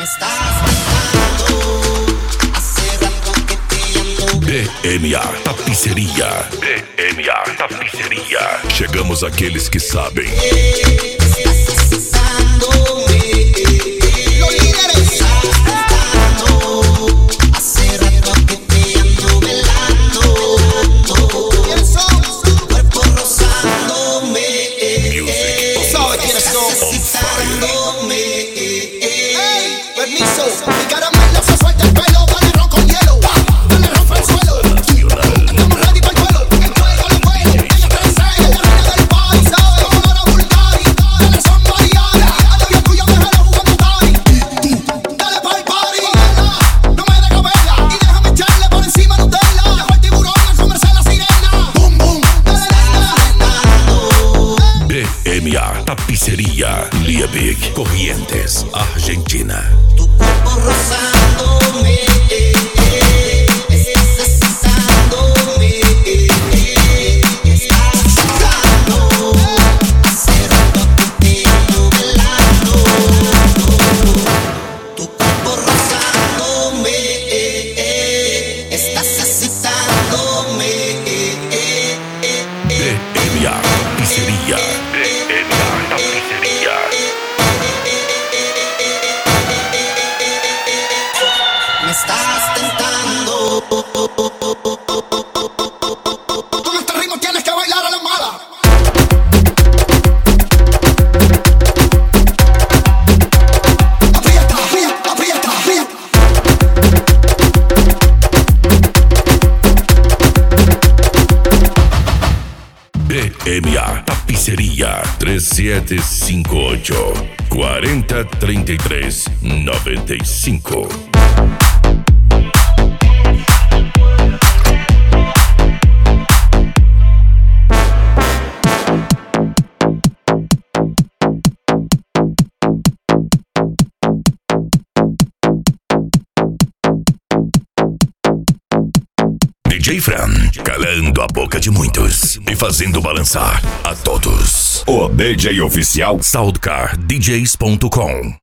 DMA Tapiceria. DMA Tapiceria. Chegamos àqueles que sabem. DMA Tapiceria, Liebig, Corrientes, Argentina. Tu cuerpo rozándome, estás asesinándome, estás sudando, hace rato que te ando velando. Tu cuerpo rozándome, estás asesinándome. DMA Tapiceria. Me estás tentando. Con este ritmo tienes que bailar a la mala. Aprieta, aprieta, aprieta, aprieta. DMA Tapiceria 3758 4033 95. DJ Fran, calando a boca de muitos e fazendo balançar a todos. O DJ oficial SoundcarDJs.com.